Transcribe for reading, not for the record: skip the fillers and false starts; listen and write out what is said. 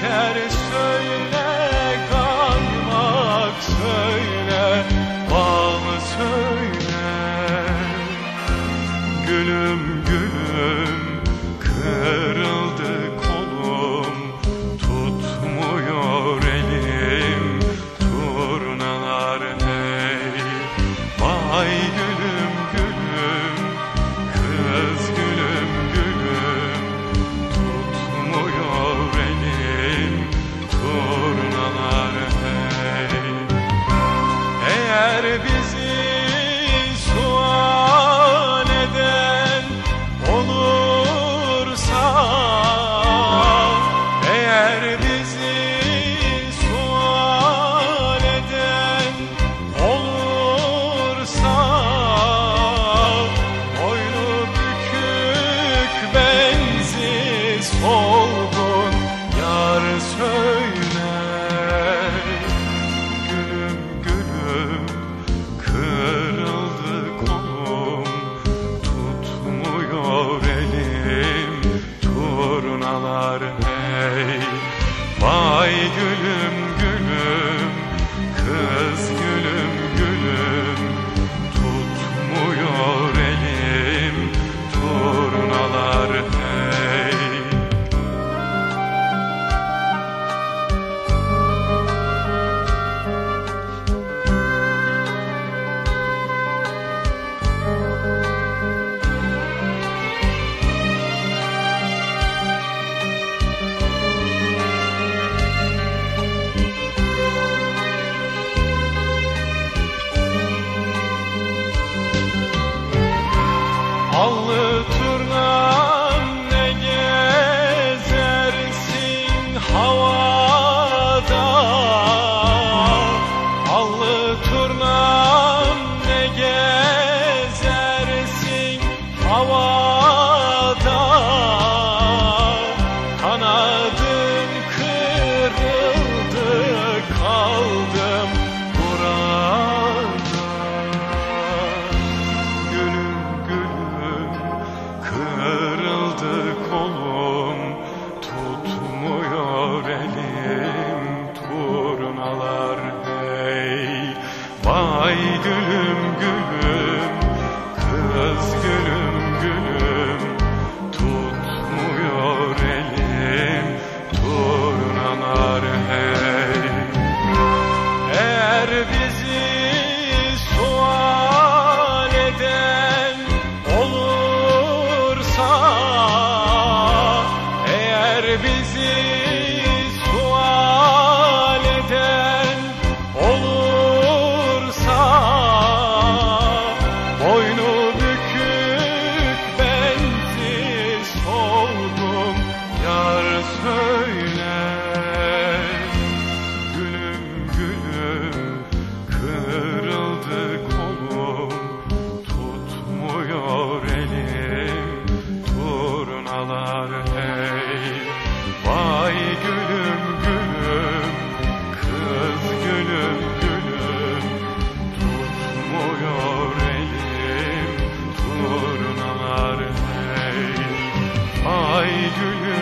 şeker söyle, kaymak söyle, bal söyle. Gülüm gülüm kırıldı kolum, tutmuyor elim turnalar hey. Vay gülüm gülüm, kız gülüm gülüm, tutmuyor elim turnalar hey. Eğer bizi sual eden olursa, eğer bizi sual eden olursa, boynu bükük benzi solgun yar söyle. Gülüm gülüm kırıldı kolum, tutmuyor elim turnalar hey. Vay gülüm gülüm, kız gülüm gülüm, tutmuyor elim turnalar hey. Allı turnam ne gezersin havada, allı turnam ne gezersin havada. Kanadım kırıldı, kaldım burada. Gülüm gülüm kırıldı kolum, tutmuyor elim turnalar hey. Vay gülüm gülüm, kız gülüm gülüm, tutmuyor elim turnalar hey. Eğer bizi sual eden olursa, eğer bizi sual eden olursa, boynu bükük bensiz solgun yar söyle. Gülüm gülüm kırıldı kolum, tutmuyor elim turnalar hey. Vay gülüm gülüm, kız gülüm gülüm, tutmuyor elim turnalar hey. Vay gülüm